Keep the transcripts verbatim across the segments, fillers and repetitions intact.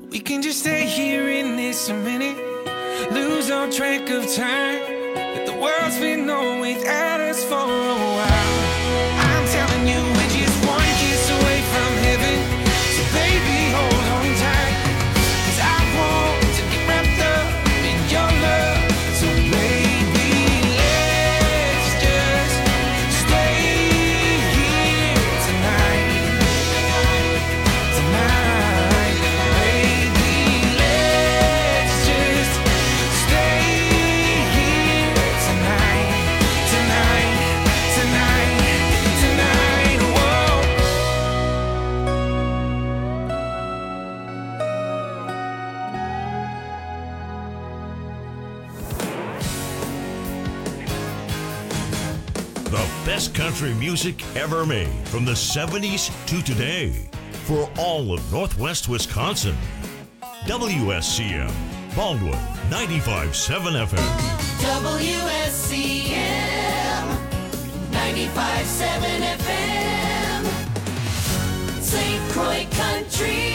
We can just stay here in this a minute, lose all track of time. But the world's been on without us for a while. I'm telling you, we're just one kiss away from heaven. So baby, hold on tight, 'cause I want to get wrapped up in your love. So baby, let's just stay here tonight, tonight. Baby, let's just stay here tonight, tonight, tonight, tonight. Whoa. The best country music ever made from the seventies to today for all of Northwest Wisconsin. W S C M, Baldwin, ninety-five point seven F M. W S C M ninety-five point seven F M, Saint Croix Country.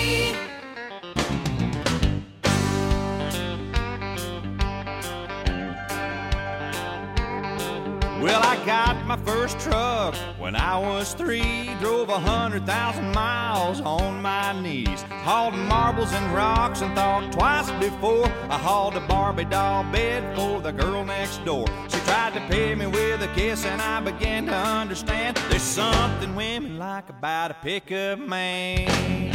Well, I got my first truck when I was three. Drove a hundred thousand miles on my knees. Hauled marbles and rocks and thought twice before I hauled a Barbie doll bed for the girl next door. She tried to pay me with a kiss and I began to understand there's something women like about a pickup man.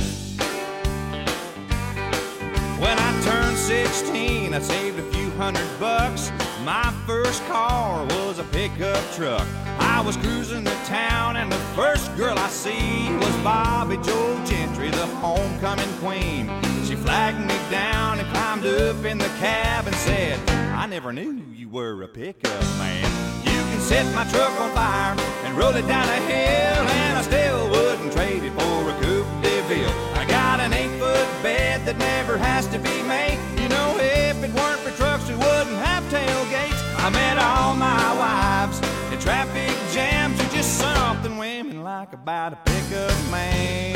When I turned sixteen, I saved a few hundred bucks. My first car was a pickup truck. I was cruising to town and the first girl I see was Bobby Joe Gentry, the homecoming queen. She flagged me down and climbed up in the cab and said, I never knew you were a pickup man. You can set my truck on fire and roll it down a hill, and I still wouldn't trade it for a Coupe de Ville. I got an eight-foot bed that never has to be made. You know, if it weren't for trucks, we wouldn't have tailgates. I met all my wives in traffic jams. There's just something women like about a pickup man.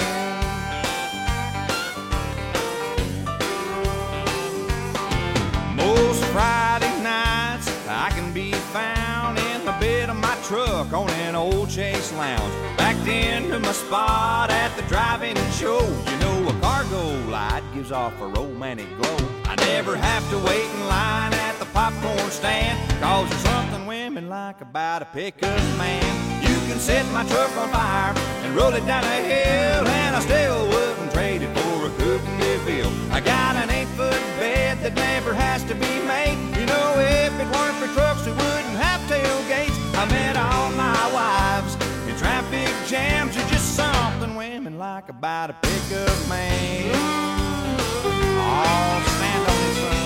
Most Friday nights I can be found in the bed of my truck on an old Chase Lounge, backed into my spot at the drive-in show. You know, a cargo light gives off a romantic glow. I never have to wait in line at the popcorn stand, 'cause there's something women like about a pickup man. You can set my truck on fire and roll it down a hill, and I still wouldn't trade it for a Coupe de Ville. I got an eight-foot bed that never has to be made. You know, if it weren't for trucks, we wouldn't have tailgates. I met all my wives in traffic jams. There's just something women like about a pickup man. Oh, stand on this one.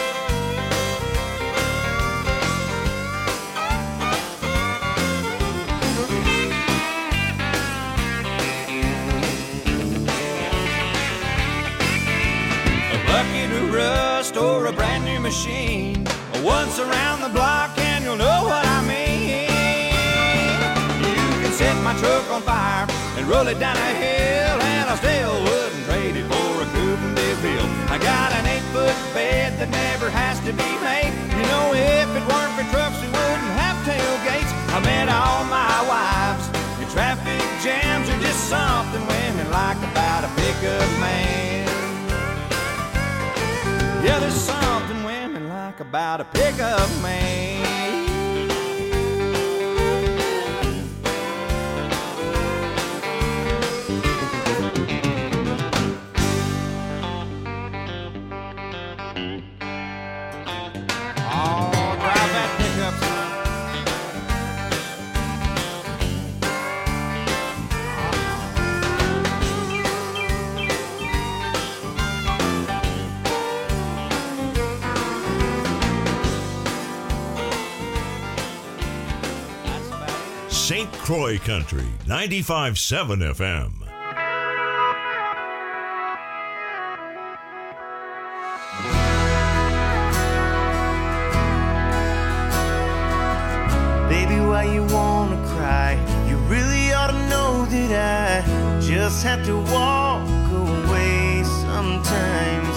A bucket of rust or a brand new machine, once around the block and you'll know what I mean. You can set my truck on fire and roll it down a hill, and I still wouldn't trade it for a Coupe de Ville. I got an eight-foot bed that never has to be made. You know, if it weren't for trucks, we wouldn't have tailgates. I met all my wives in traffic jams. Are just something women like about a pickup man. Yeah, there's something women like about a pickup man. Saint Croix Country, ninety-five point seven F M. Baby, why you wanna cry? You really ought to know that I just have to walk away sometimes.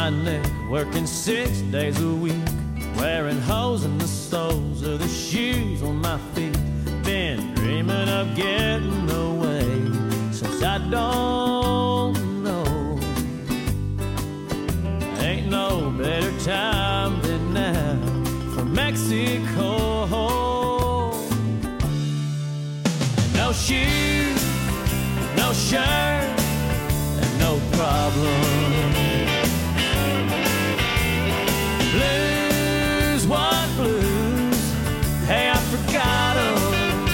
my neck, working six days a week, wearing holes in the soles of the shoes on my feet. Been dreaming of getting away since I don't know. Ain't no better time than now for Mexico. No shoes, no shirt, and no problem. Blues, what blues? Hey, I forgot 'em.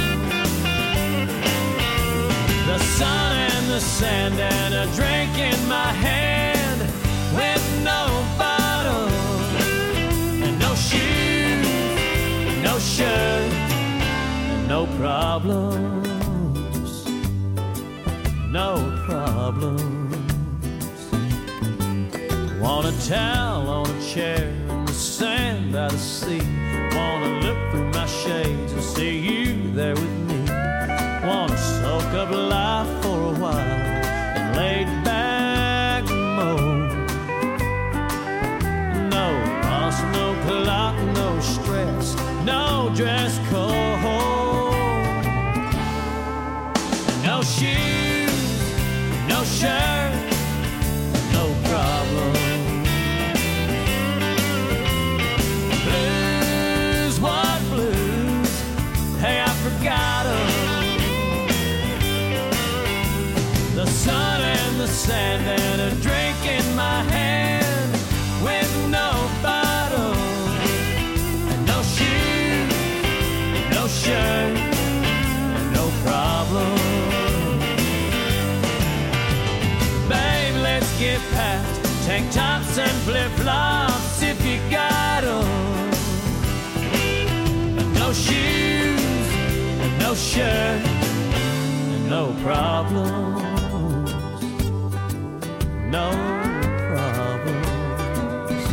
The sun and the sand and a drink in my hand with no bottle. And no shoes, no shirt, and no problems. No problems. Want a towel on a chair in the sand by the sea. Wanna look through my shades and see you there with me. Wanna soak up life for a while and lay back mode. No boss, no clock, no stress, no dress code. No shoes, no shirt, no problem. Blues, what blues? Hey, I forgot 'em. The sun and the sand and a drink in my hand with no bottle. And no shoes, no shirt, and no problem. Babe, let's get past tank tops and flip-flops if you got 'em. And no shoes, and no shirt, and no problem. No problems.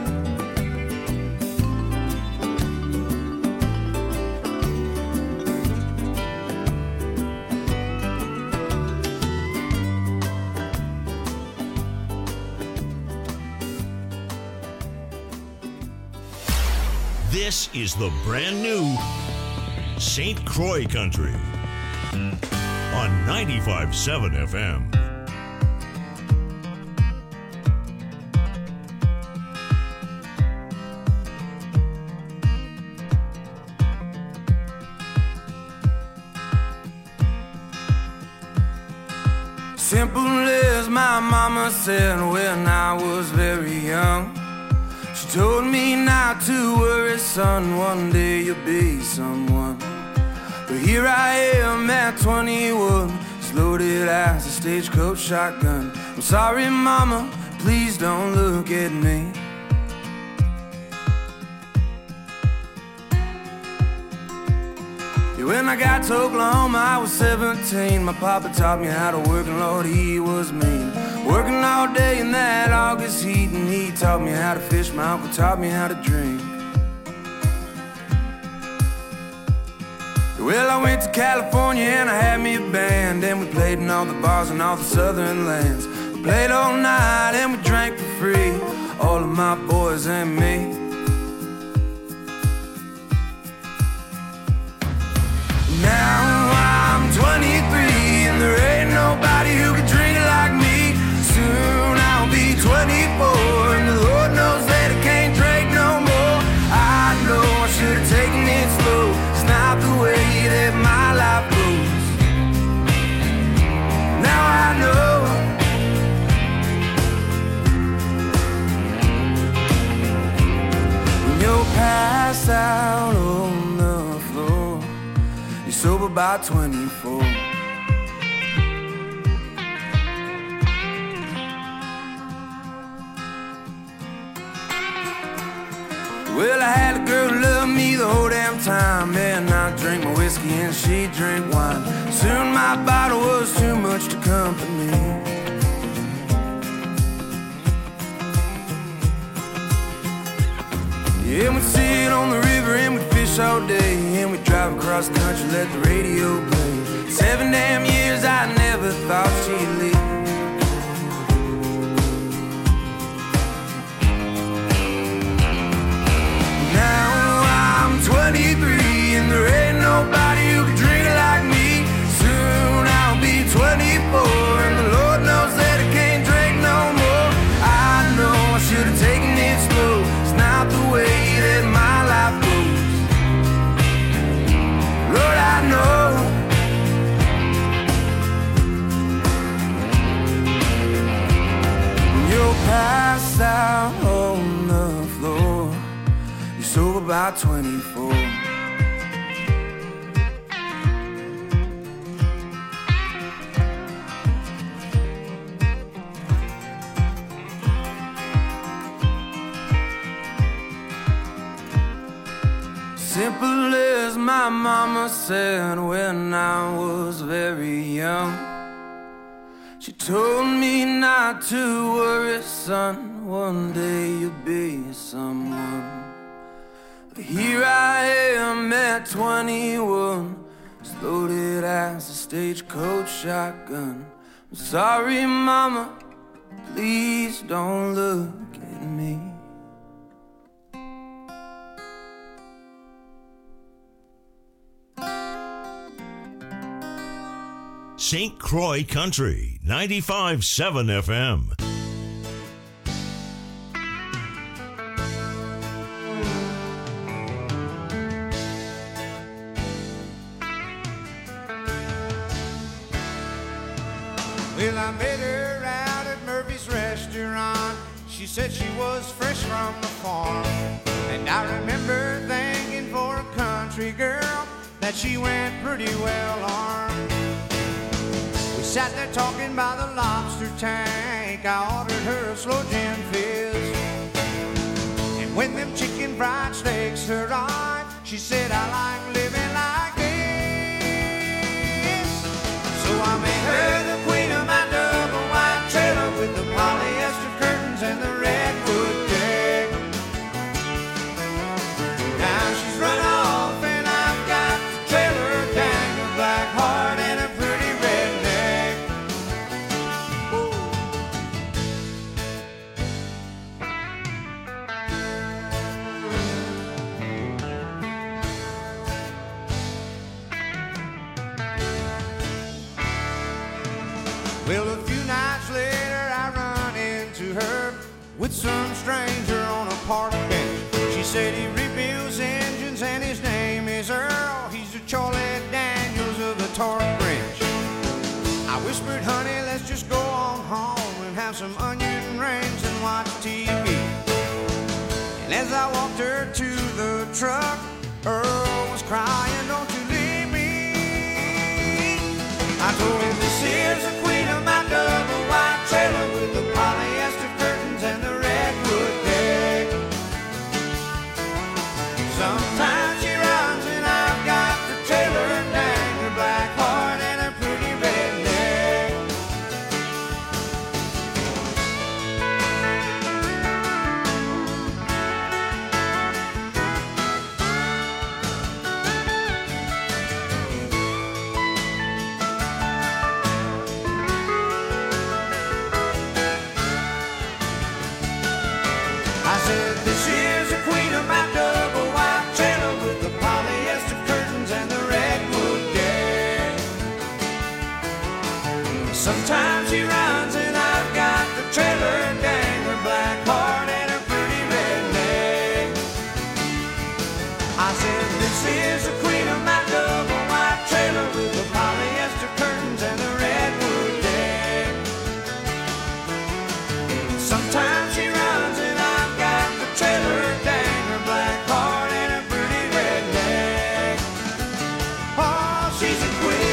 This is the brand new Saint Croix Country on ninety-five point seven F M. Simple as my mama said when I was very young. She told me not to worry, son, one day you'll be someone. But here I am at twenty-one, as loaded as a stagecoach shotgun. I'm sorry, mama, please don't look at me. When I got to Oklahoma, I was seventeen. My papa taught me how to work, and Lord, he was mean. Working all day in that August heat, and he taught me how to fish. My uncle taught me how to drink. Well, I went to California and I had me a band, and we played in all the bars in all the southern lands. We played all night and we drank for free, all of my boys and me. Now I'm twenty-three and there ain't nobody who can drink it like me. Soon I'll be twenty-four and the Lord knows that I can't drink no more. I know I should have taken it slow. It's not the way that my life goes. Now I know. When you're passed out on the floor, you're sober by twenty-four. Well, I had a girl who loved me the whole damn time, and I drank my whiskey and she drank wine. Soon my bottle was too much to company. Yeah, we'd sit on the river and we'd fish all day, and we'd drive across the country, let the radio play. Seven damn years I never thought she'd leave. twenty-four. Simple as my mama said when I was very young. She told me not to worry, son, one day you'll be someone. But here I am at twenty-one, as loaded as a stagecoach shotgun. I'm sorry, mama, please don't look at me. Saint Croix Country, ninety-five point seven F M. Well, I met her out at Murphy's restaurant. She said she was fresh from the farm. And I remember thinking for a country girl that she went pretty well armed. We sat there talking by the lobster tank. I ordered her a slow gin fizz. And when them chicken fried steaks arrived, she said, I like living like this. So I made her the queen of my double wide trailer with the polyester curtains and the redwood deck. Now she's run off and I've got the trailer dang, a black heart and a pretty redneck. Woo. Well, a few nights later I run into her with some stranger on a park bench. She said he rebuilds engines and his name is Earl. He's the Charlie Daniels of the torque wrench. I whispered, honey, let's just go on home and have some onion rings and watch T V. And as I walked her to the truck, Earl was crying, don't you leave me. I told him, this is the queen of my double wide trailer with the polyester curtains and the redwood deck. Sometimes she runs and I've got the trailer dang, her black heart and a pretty redneck. I said, this is the queen of my double wide trailer with the polyester curtains and the redwood deck. Sometimes she runs and I've got the trailer dang, her black heart and her pretty redneck. I said, this is the queen of my double wide trailer with the polyester curtains and the redwood deck. Sometimes she runs and I've got the trailer dang, her black heart and a pretty redneck. Oh, she's a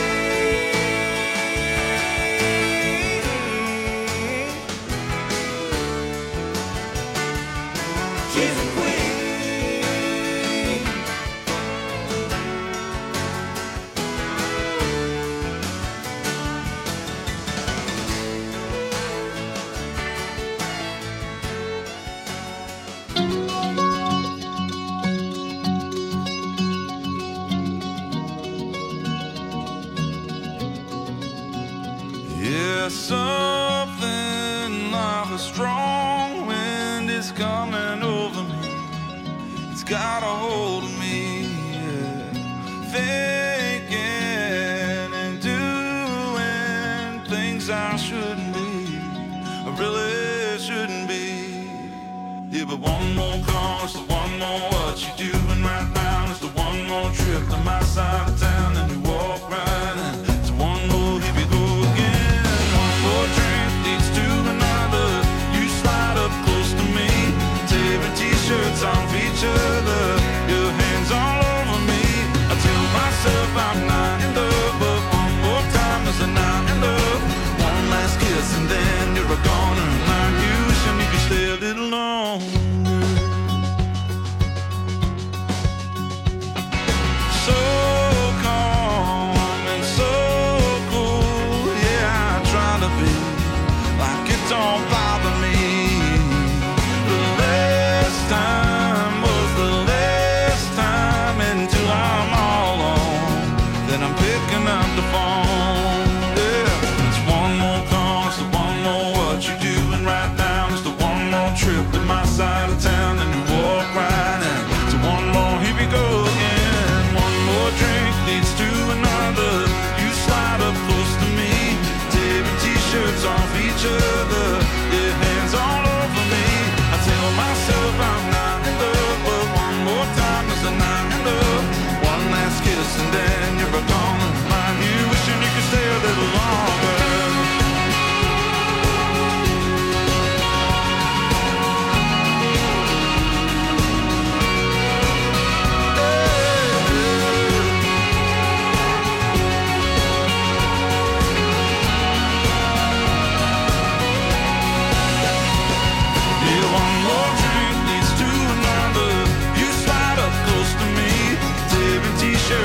queen. She's a queen. Yeah, something like a strong wind is coming over me. It's got a hold of me, yeah. Thinking and doing things I shouldn't be, I really shouldn't be. Yeah, but one more call is the one more what you doing right now. It's the one more trip to my side of town and you walk right in. It's one more, here we go again. One more drink leads to another. You slide up close to me, tearing t-shirts off each other. Your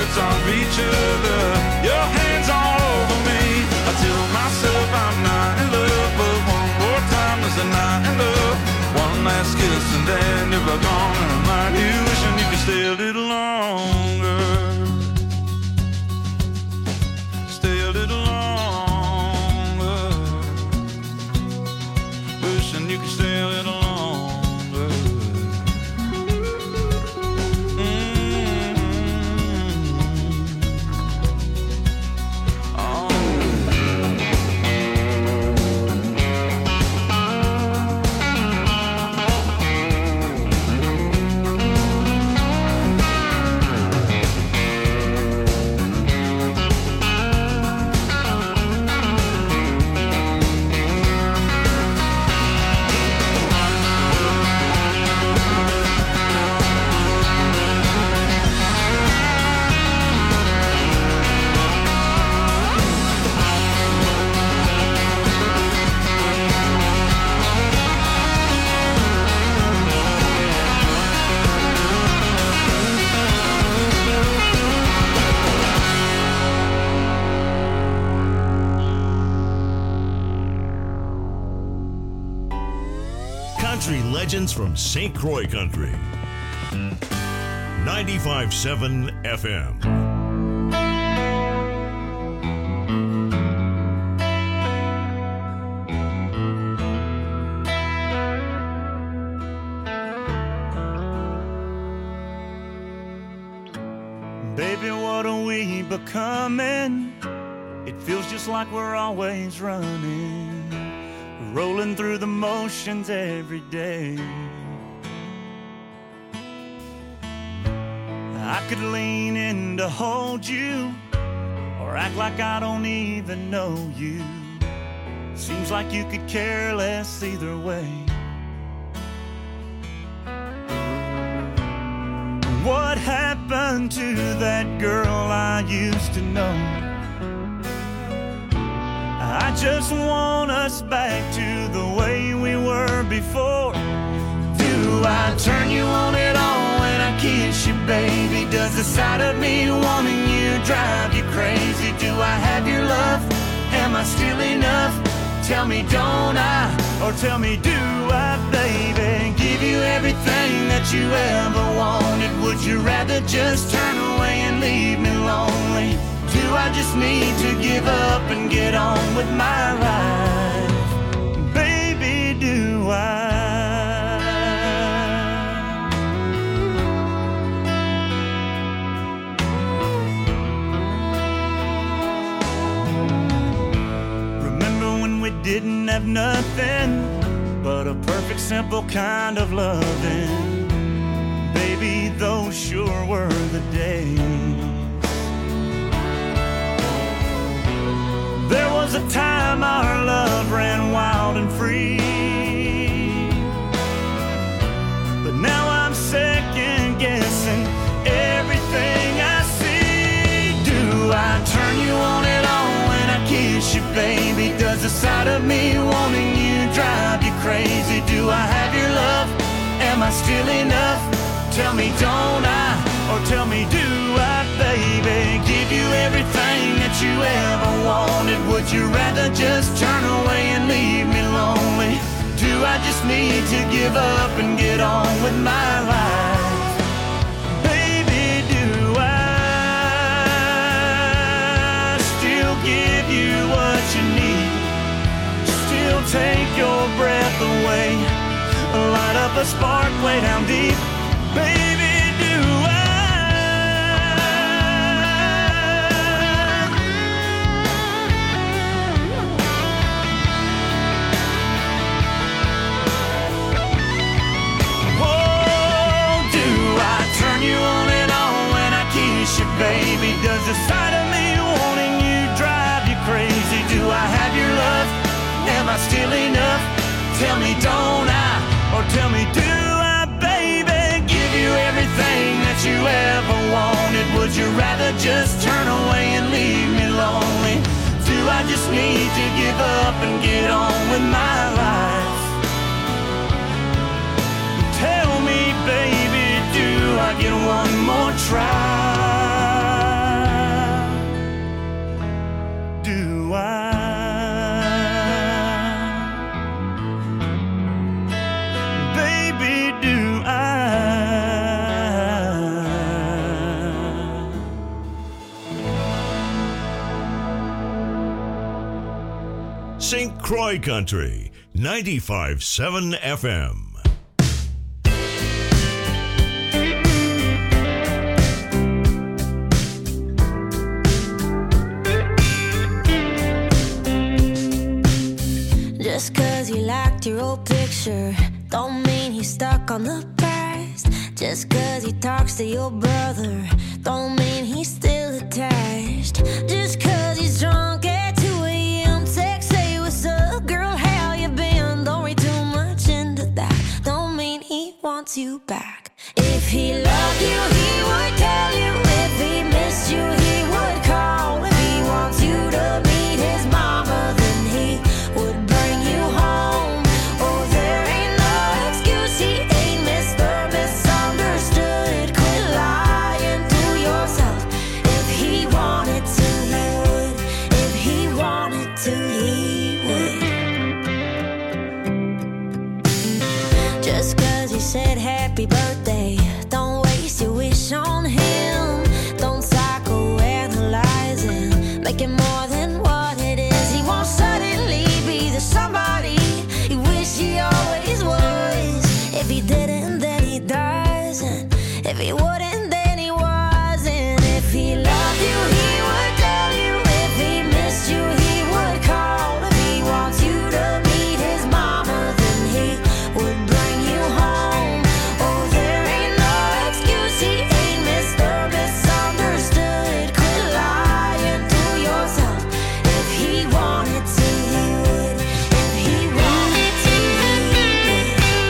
skirts off each other, your hands all over me. I tell myself I'm not in love, but one more time is a night in love. One last kiss and then you're gone, and I'm like you wishing you could stay a little longer. Stay a little longer. Wishing you could stay a little longer. Mm-hmm. Oh. Country legends from Saint Croix Country. ninety-five point seven F M. Baby, what are we becoming? It feels just like we're always running, rolling through the motions every day. I could lean in to hold you, or act like I don't even know you. Seems like you could care less either way. What happened to that girl I used to know? I just want us back to the way we were before. Do I turn you on at all when I kiss you, baby? Does the sight of me wanting you drive you crazy? Do I have your love? Am I still enough? Tell me, don't I? Or tell me, do I, baby? Give you everything that you ever wanted. Would you rather just turn away and leave me lonely? Do I just need to give up and get on with my life? Baby, do I? Remember when we didn't have nothing but a perfect, simple kind of loving? Baby, those sure were the days. There was a time our love ran wild and free, but now I'm second guessing everything I see. Do I turn you on at all when I kiss you, baby? Does the sight of me wanting you drive you crazy? Do I have your love? Am I still enough? Tell me, don't I? Or tell me, do I, baby? Give you everything that you ever wanted. Would you rather just turn away and leave me lonely? Do I just need to give up and get on with my life? Baby, do I still give you what you need? Still take your breath away, light up a spark way down deep. Baby, do I? Oh, do I turn you on and on when I kiss you, baby? Does the sight of me wanting you drive you crazy? Do I have your love? Am I still enough? Tell me, don't I? Or tell me, do I, baby? Give you everything that you ever wanted. Would you rather just turn away and leave me lonely? Do I just need to give up and get on with my life? Tell me, baby, do I get one more try? Saint Croix Country, ninety-five point seven F M. Just cause you liked your old picture don't mean he's stuck on the past. Just cause he talks to your brother don't mean he's still attached. Just cause he's drunk at two a.m. text, say what's up girl, how you been? Don't read too much into that, don't mean he wants you back. If he loved you he would tell you, if he missed you he would call. If he wants you to meet his mama then he would bring you home. Oh, there ain't no excuse, he ain't Mister Misunderstood. Quit lying to yourself. If he wanted to he would, if he wanted to he would. Just cause he said happy birthday don't waste your wish on him. Don't psychoanalyze him, make it more than what it is. He won't suddenly be the somebody he wish he always was. If he didn't then he doesn't, if he wouldn't then he wasn't. If he loved you he would tell you, if he missed you he would call. If he wants you to meet his mama then he would bring you home. Oh, there ain't no excuse, he ain't Mister Misunderstood. Quit lying to yourself. If he wanted to he would, if he wanted to he would.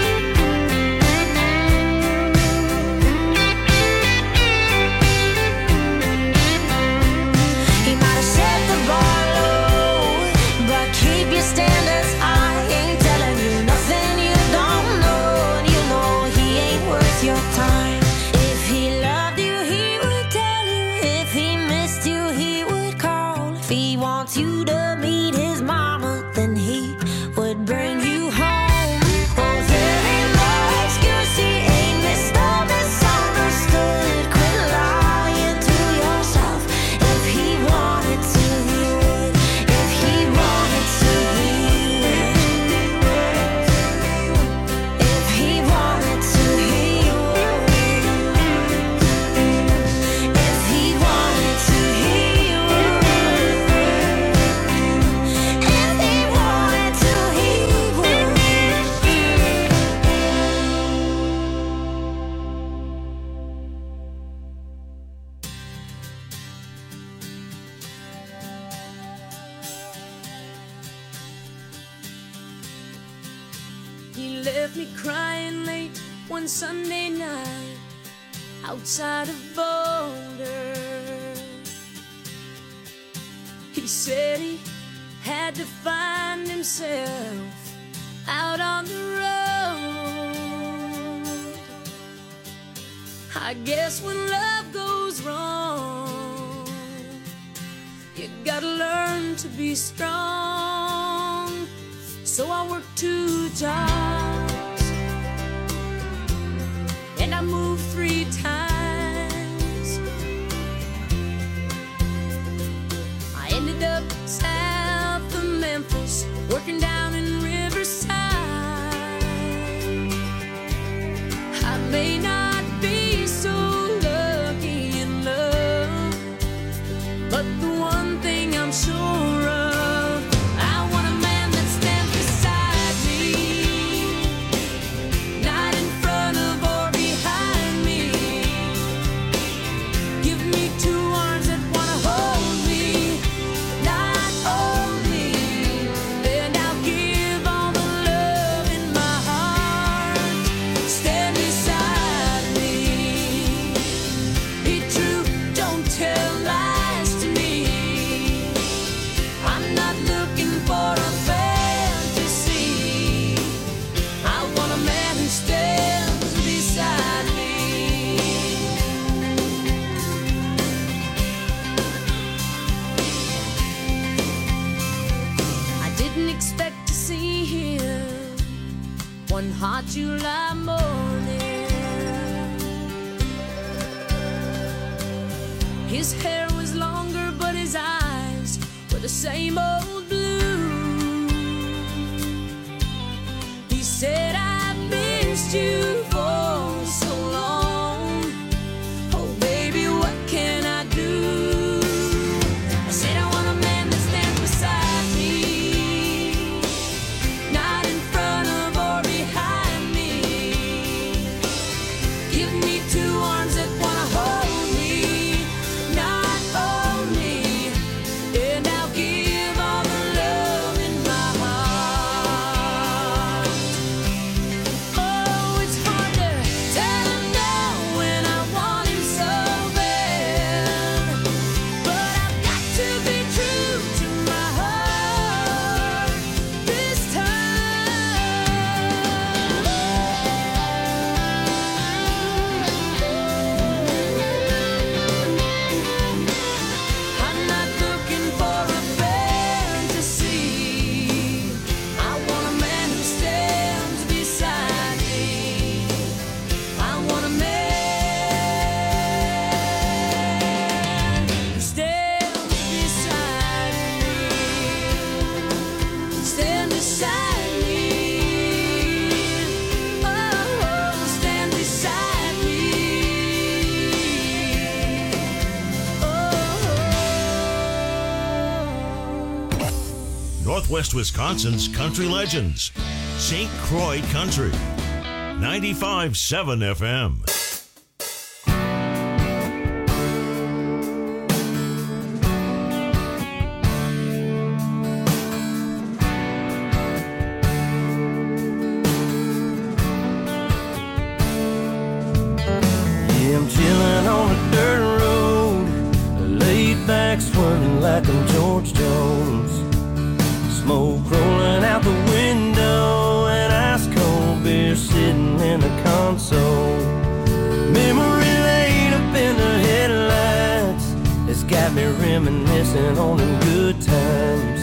He might have set the bar low, but keep your standards high. Ain't telling you nothing you don't know, and you know he ain't worth your time. If he loved you he would tell you, if he missed you he would call. If he wants you to meet his mama then he would bring you home. Oh, there ain't no excuse, he ain't Mister Misunderstood. Quit lying to yourself. If he wanted to he would, if he wanted to he would, if he wanted to he would, if he wanted to he would, if he wanted to he would. He left me crying late one Sunday night outside of Boulder. He said he had to find himself out on the road. I guess when love goes wrong, you gotta learn to be strong. So I worked two jobs and I moved three times. I ended up south of Memphis, working down in Riverside. I may not be so lucky in love, but the one thing I'm sure of, I want a man that stands beside me, not in front of or behind me. Give me two arms that wanna hold me, not only, and I'll give all the love in my heart. Stand beside me, be true, don't tell lies to me. I'm not looking for a fantasy, I want a man who stands beside me. I didn't expect to see him one hot July morning. His hair was longer, but his eyes were the same old blue. Northwest Wisconsin's country legends. Saint Croix Country. ninety-five point seven F M. I'm chilling on a dirt road, laid back swerving like I'm George Jones. Smoke rolling out the window and ice cold beer sitting in the console. Memory lane up in the headlights, it's got me reminiscing on them good times.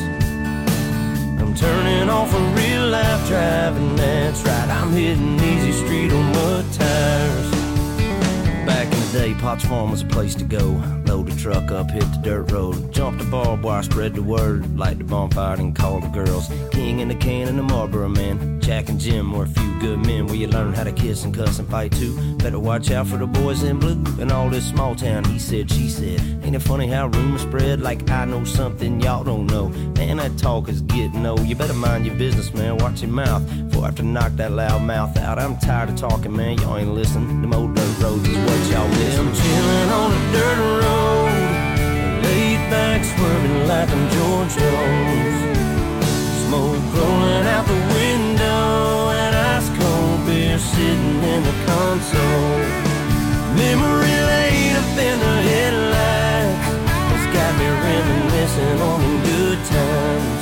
I'm turning off a real life driving, that's right, I'm hitting easy street on mud tires. Back in the day, Potts Farm was a place to go. Load the truck up, hit the dirt road, jump the barbed wire, spread the word, light the bonfire and call the girls. King in the can and the Marlboro man, Jack and Jim were a few good men where you learn how to kiss and cuss and fight too. Better watch out for the boys in blue and all this small town he said, she said. Ain't it funny how rumors spread like I know something y'all don't know? Man, that talk is getting old. You better mind your business, man, watch your mouth before I have to knock that loud mouth out. I'm tired of talking, man, y'all ain't listening. Them old dirt roads is what y'all miss. I'm chilling on a dirt road, laid back swerving like I'm George Jones. Smoke rolling out the window and ice cold beer sitting in the console. Memory lane up in the headlights, it's got me reminiscing on them good times.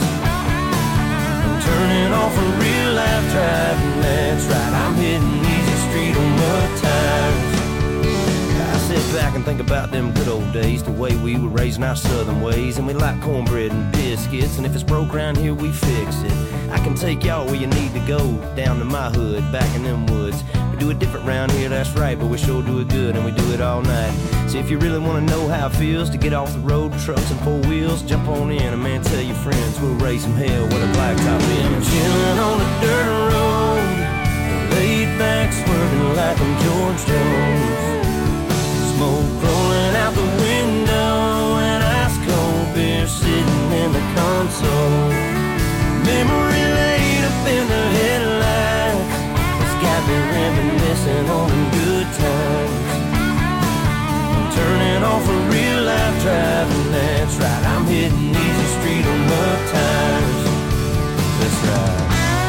I'm turning off a real life driving, that's right, I'm hitting easy street on mud tires. Sit back and think about them good old days, the way we were raising our southern ways. And we like cornbread and biscuits, and if it's broke around here, we fix it. I can take y'all where you need to go, down to my hood, back in them woods. We do it different round here, that's right, but we sure do it good, and we do it all night. So if you really want to know how it feels to get off the road, trucks and four wheels, jump on in, and man, tell your friends we'll raise some hell with a blacktop in. I'm chilling on the dirt road, laid back swerving like I'm George Jones. Smoke rolling out the window and ice cold beer sitting in the console. Memory lane up in the headlights, it's got me reminiscing on them good times. I'm turning off a real life driving, that's right, I'm hitting easy street on mud tires. That's right.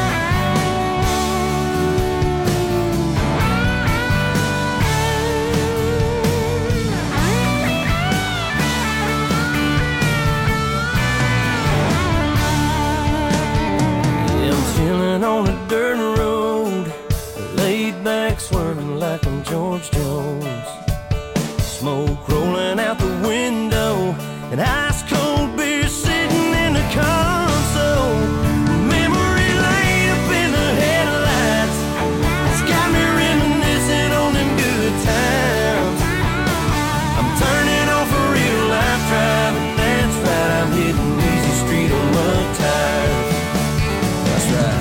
Chilling on a dirt road, laid back swerving like I'm George Jones. Smoke rolling out the window and ice cold beer sitting in the console. Memory lane up in the headlights, it's got me reminiscing on them good times. I'm turning off a real life driving, that's right, I'm hitting easy street on mud tires. That's right.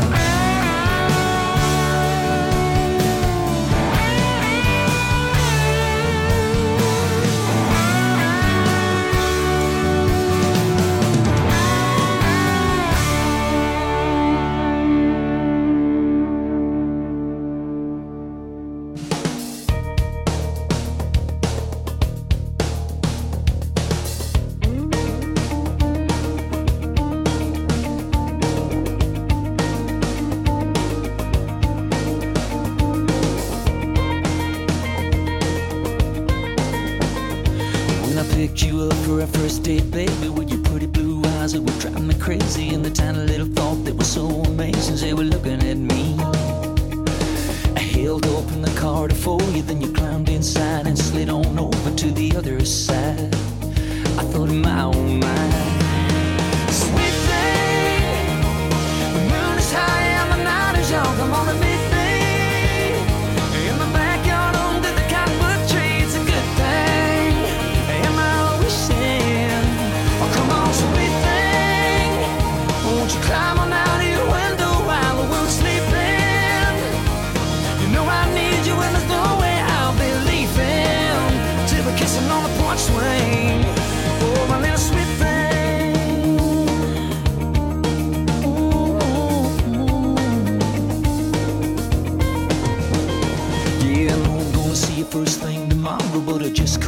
For our first date, baby, with your pretty blue eyes that were driving me crazy, and the tiny little thought that was so amazing, they were looking at me. I held open the car to for you, then you climbed inside and slid on over to the other side. I thought in my own mind, sweet thing, the moon is high and the night is young, come on and meet me in the backyard under the cottonwood tree. It's a good thing. Am I always saying, oh come on sweet thing, won't you climb on out of your window while the world's sleeping? You know I need you and there's no way I'll be leaving till we're kissing on the porch swing. Oh my little sweet thing.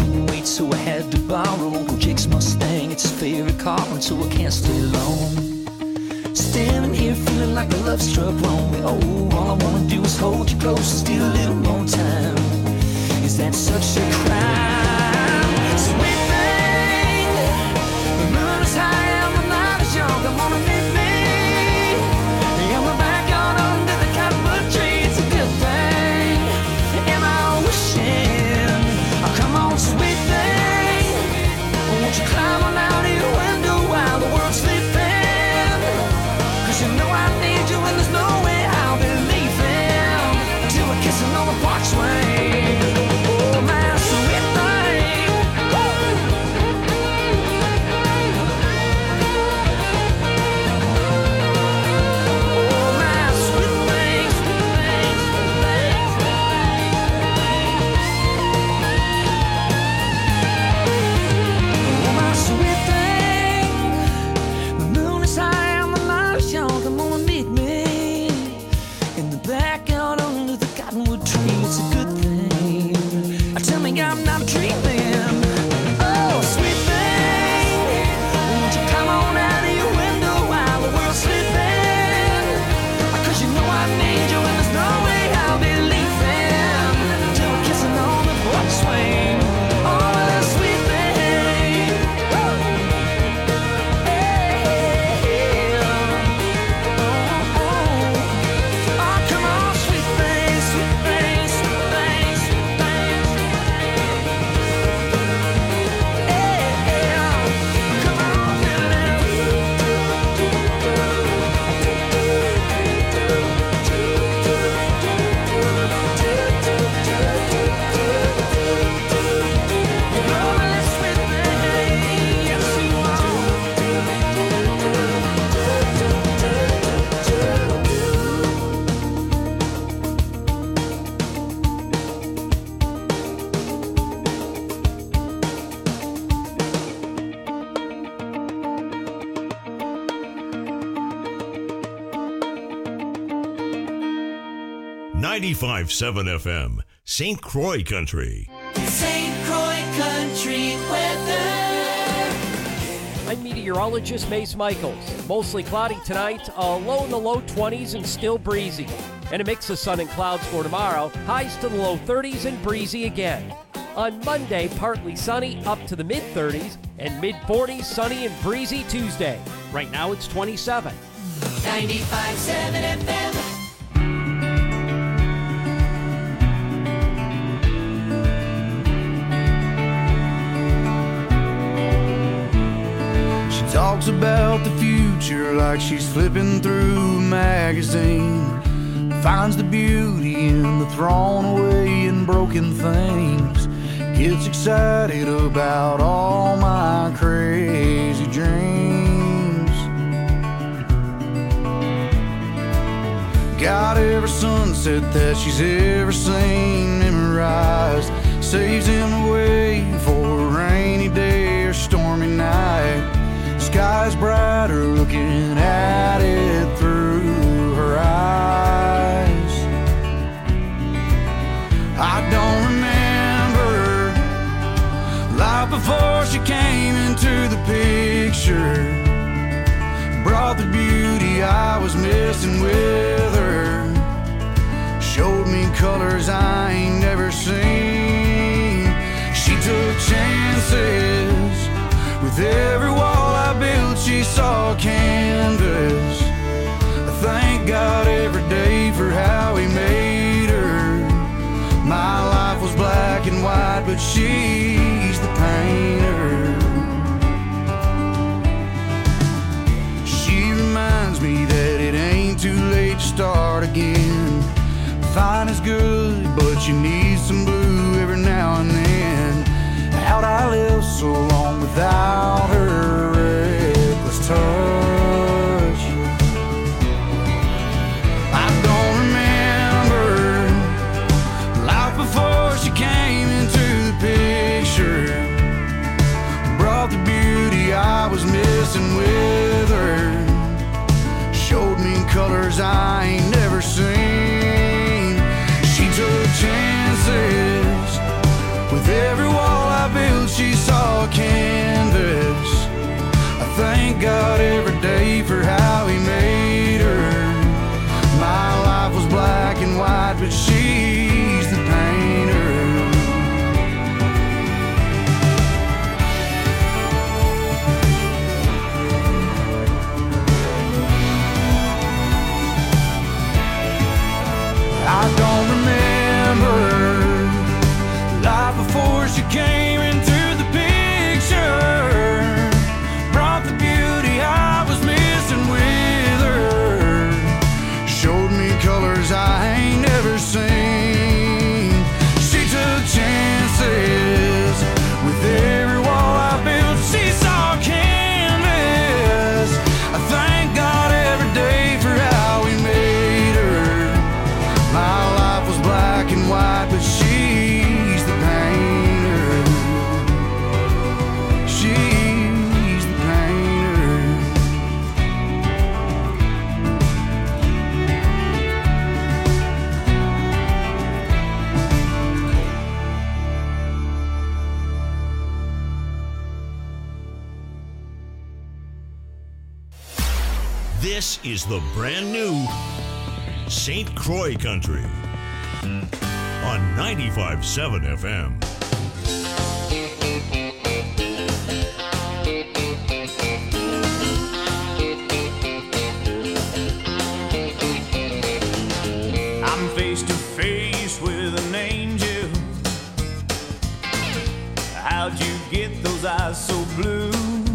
couldn't wait, so I had to borrow Jake's Mustang, it's his favorite car, and so I can't stay long. Standing here feeling like a love struck wrong. Oh, all I wanna do is hold you close and steal a little more time. Is that such a crime? Sweet thing, the moon is high and the night is young. Come on and meet me in the backyard under the cottonwood tree. It's a good thing, am I wishing? Oh, come on, sweet thing, won't you climb on out of your window while the world's sleeping? You know I need you and there's no way I'll be leaving until we're kissing on the porch swing. Oh, my sweet thing. Oh, my sweet thing, sweet thing, sweet thing, sweet thing. Oh, my sweet thing. The moon is high. Come on and meet me in the backyard under the cottonwood tree. It's a good thing. Tell me I'm not dreaming. Oh, sweet thing, won't you come on out of your window while the world's sleeping? Cause you know I need you and there's no way I'll be leaving till we're kissing on the porch swing. Oh, that sweet thing. Woo! ninety-five point seven F M, Saint Croix Country. Saint Croix Country weather. I'm meteorologist Mace Michaels. Mostly cloudy tonight, a low in the low twenties and still breezy. And a mix of sun and clouds for tomorrow, highs to the low thirties and breezy again. On Monday, partly sunny, up to the mid-thirties, and mid-forties, sunny and breezy Tuesday. Right now it's twenty-seven. ninety-five point seven F M. Talks about the future like she's flipping through a magazine. Finds the beauty in the thrown away and broken things. Gets excited about all my crazy dreams. Got every sunset that she's ever seen memorized. Saves him away for a rainy day or stormy night. Sky's brighter looking at it through her eyes. I don't remember life before she came into the picture. Brought the beauty I was missing with her. Showed me colors I ain't never seen. She took chances. With every wall I built, she saw a canvas. I thank God every day for how He made her. My life was black and white, but she's the painter. She reminds me that it ain't too late to start again. Fine is good, but you need some blue every now and then. How'd I live so long without her reckless touch? I don't remember life before she came into the picture. Brought the beauty I was missing with her. Showed me colors I ain't never seen. She took chances with every wall I built. canvas. I thank God every day for how he made her. My life was black and white, but she's the painter. I don't remember life before she came into the picture. Brought the beauty I was missing with her. Showed me colors I ain't never seen. She took chances with every wall I built. She saw canvas. I thank God every day for how he made her. My life was black and white, but she's the painter. She's the painter. This is the brand new Saint Croix Country on ninety-five point seven F M. I'm face to face with an angel. How'd you get those eyes so blue?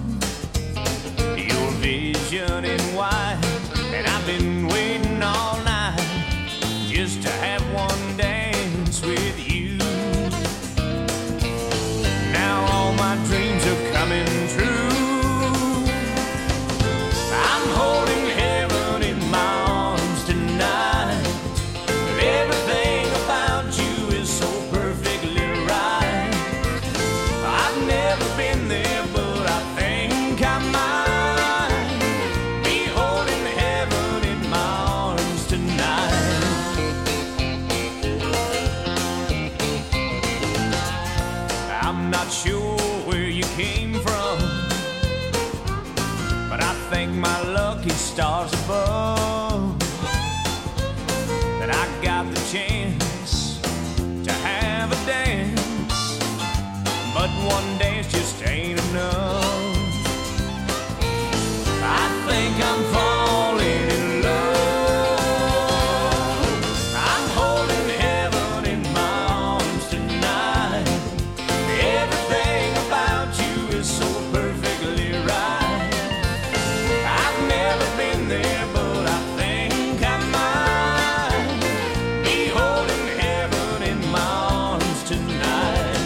Your vision in white, and I've been waiting all night just to have one dance with you. Now all my dreams are coming true. I'm holding heaven in my arms tonight. Everything about you is so perfectly right. I've never been there, but I think I might be holding heaven in my arms tonight. I'm not sure where you came from, but I thank my lucky stars above that I got the chance to have a dance. But one dance just ain't enough. I think I'm falling in love. I'm holding heaven in my arms tonight. Everything about you is so perfectly right. I've never been there, but I think I might be holding heaven in my arms tonight.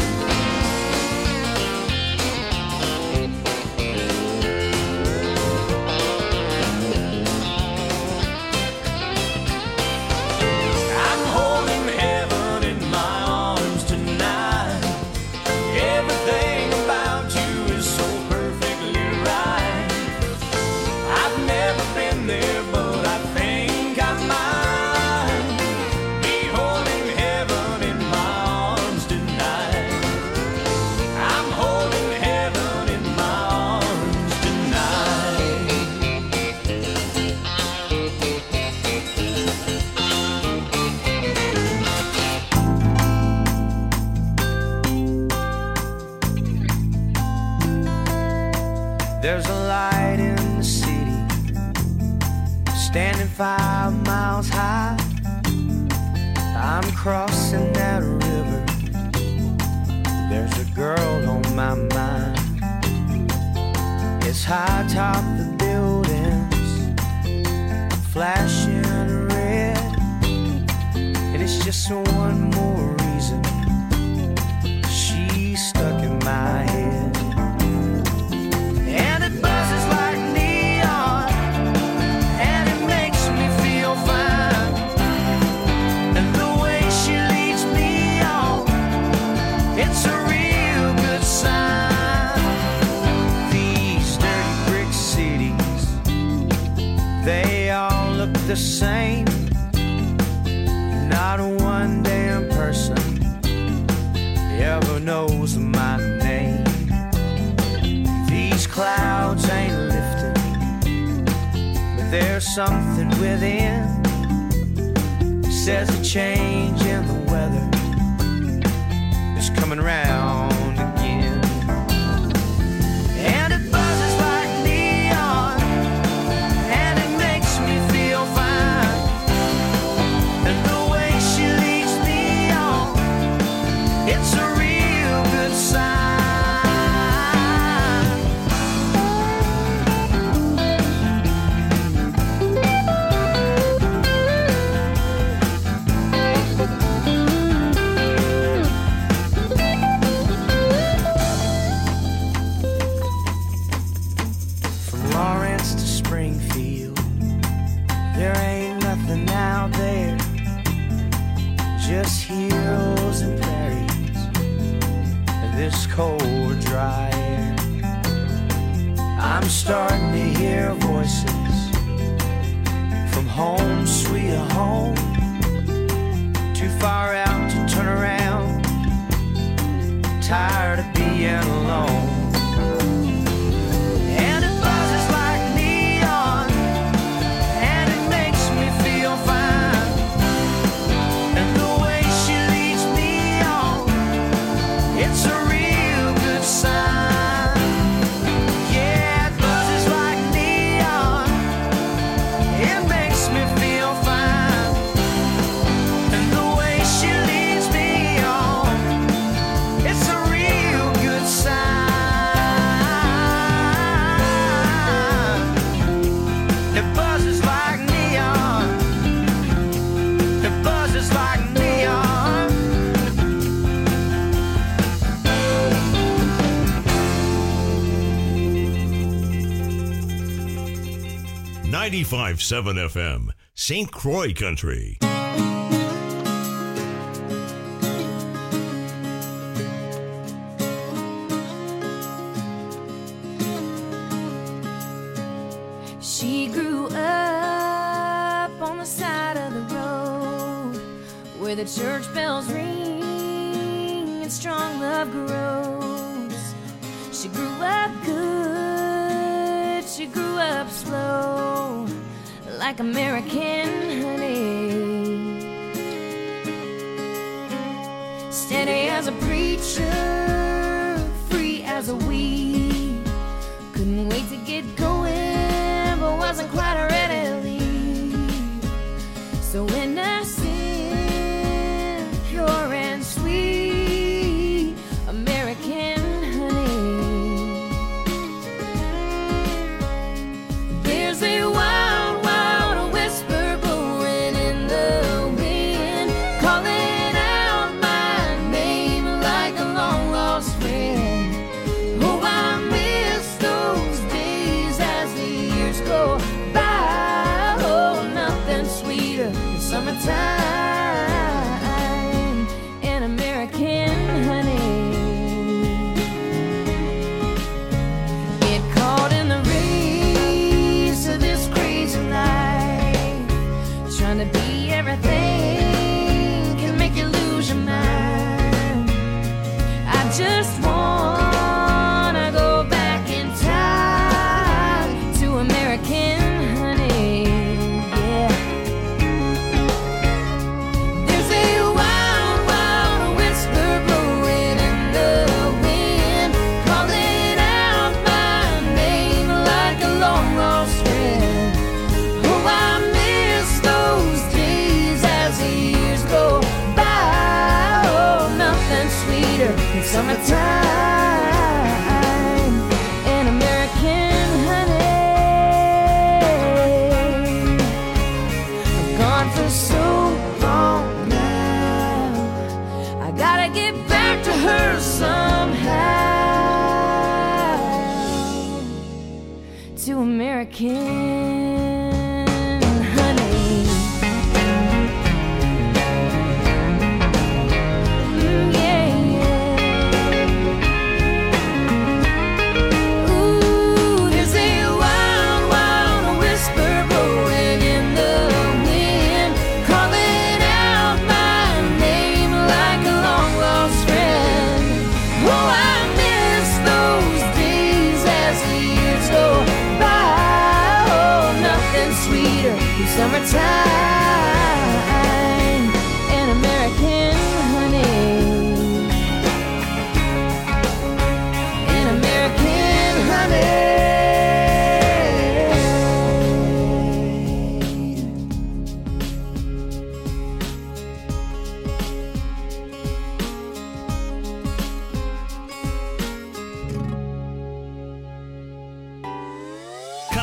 I'm holding heaven in my arms tonight. Everything about you is so perfectly right. I've never been there, but I think I might be holding heaven in my arms tonight. I'm holding heaven in my arms tonight. There's a light in the city, standing five miles high. I'm crossing that river. There's a girl on my mind. It's high atop the buildings, flashing red, and it's just one more reason she's stuck in my head. And it buzzes like neon, and it makes me feel fine. And the way she leads me on, it's a real good sign. These dirty brick cities, they all look the same. Not one damn person There's something within, says a change in the weather is coming round again. And it buzzes like neon, and it makes me feel fine. And the way she leads me on, it's a real good sign. Just hills and prairies, this cold, dry air. I'm starting to hear voices from home, sweet home. Too far out to turn around, tired of being alone. And it buzzes like neon, and it makes me feel fine. It's a real good sign. Yeah, it buzzes like neon. It makes me feel fine. And the way she leads me on, it's a real good sign. It buzzes like neon. It buzzes like neon. ninety-five point seven F M, Saint Croix Country. She grew up on the side of the road where the church bells ring and strong love grows. She grew up good, she grew up slow, like American honey. Steady as a preacher, free as a weed. Couldn't wait to get going, but wasn't quite ready to leave. So innocent, pure and sweet, American honey. There's a wild, wild whisper blowing in the wind, calling out my name like a long lost friend. Oh, I miss those days as the years go by. Oh, nothing sweeter than summertime and American honey. Get caught in the race of this crazy life, trying to be everything can make you lose your mind. I just wanna go back in time to American honey. Yeah. There's a wild, wild whisper blowing in the wind, calling out my name like a long lost friend. Oh, I miss those days as the years go by. Oh, nothing sweeter than summertime and American honey. I've gone for so long now, I gotta get back to her somehow, to American honey. Mm, yeah, yeah. Ooh, there's a wild, wild whisper blowing in the wind, calling out my name like a long lost friend. Oh, I miss those days as the years go by. Oh, no.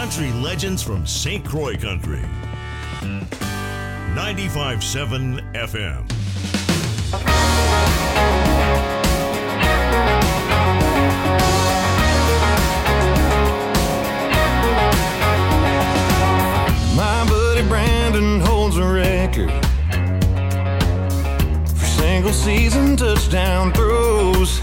country legends from Saint Croix Country. ninety-five point seven F M. My buddy Brandon holds a record for single season touchdown throws.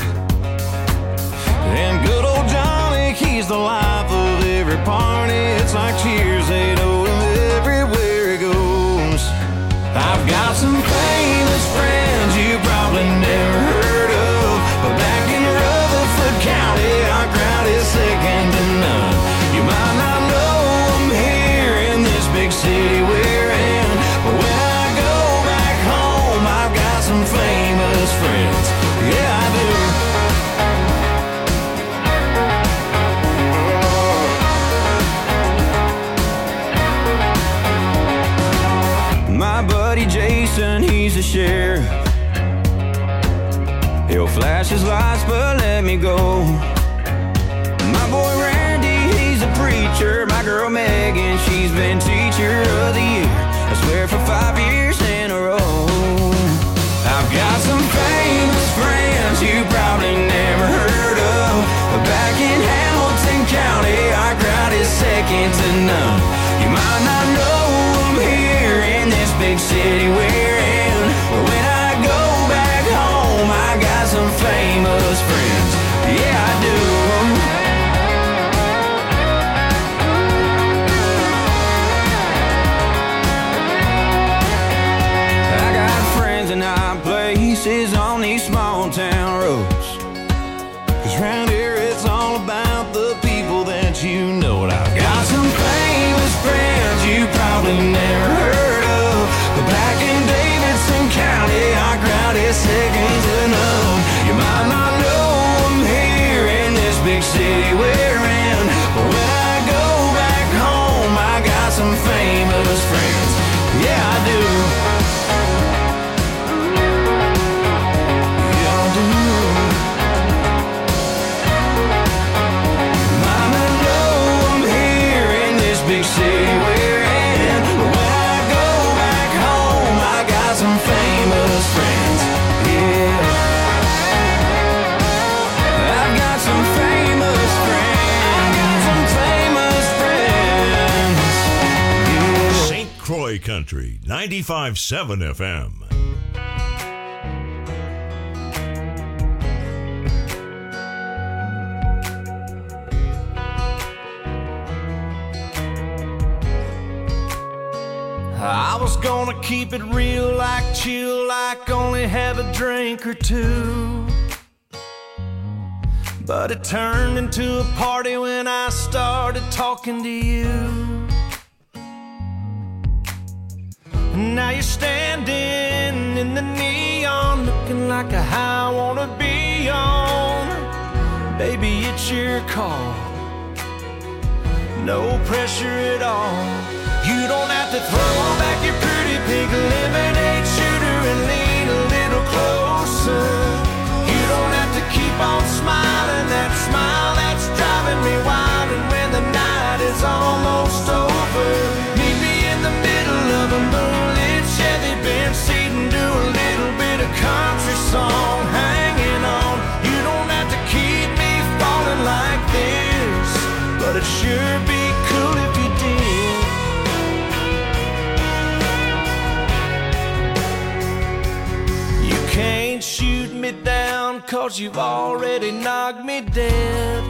And good old Johnny, he's the life of every party. It's like cheers, they know him everywhere he goes. I've got some famous friends you probably never heard of, but back in Rutherford County, our crowd is second to none. You might not know them here in this big city we're in, but when I go back home, I've got some famous friends. Yeah, I do. My buddy Jason, he's a sheriff. He'll flash his lights but let me go. My boy Randy, he's a preacher. My girl Megan, she's been teacher of the year, I swear for five years in a row. I've got some famous friends you probably never heard of, but back in Hamilton County, our crowd is second to none. You might not know them here in this big city we're in, but when I go back home, I got some famous friends. Yeah, I do. I got friends in high places on these small town roads, 'cause round here it's all about the people that you know. And I've got some famous friends you probably never heard of, but back in Davidson County, our crowd is second to none. You might not know them here in this big city we're in, but when I go back home, I got some famous friends. Yeah, I do. Yeah, I do. Might not know them here in this big city we're in, but when I go back home, I got some famous friends. Yeah, I've got some famous friends. Got some famous friends. Yeah. Saint Croix Country, ninety-five point seven F M. I was gonna keep it real, like chill, like only have a drink or two, but it turned into a party when I started talking to you. Now you're standing in the neon, looking like a high I wanna be on. Baby, it's your call, no pressure at all. You don't have to throw back your pretty pink lemonade shooter and lean a little closer. You don't have to keep on smiling, that smile that's driving me wild. And when the night is almost over, meet me in the middle of a moonlit Chevy Benz seat and do a little bit of country song, hanging on. You don't have to keep me falling like this, but it'd sure be cool if you did. Can't shoot me down, 'cause you've already knocked me dead.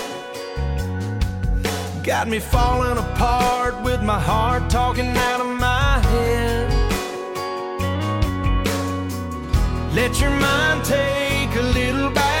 Got me falling apart with my heart talking out of my head. Let your mind take a little bite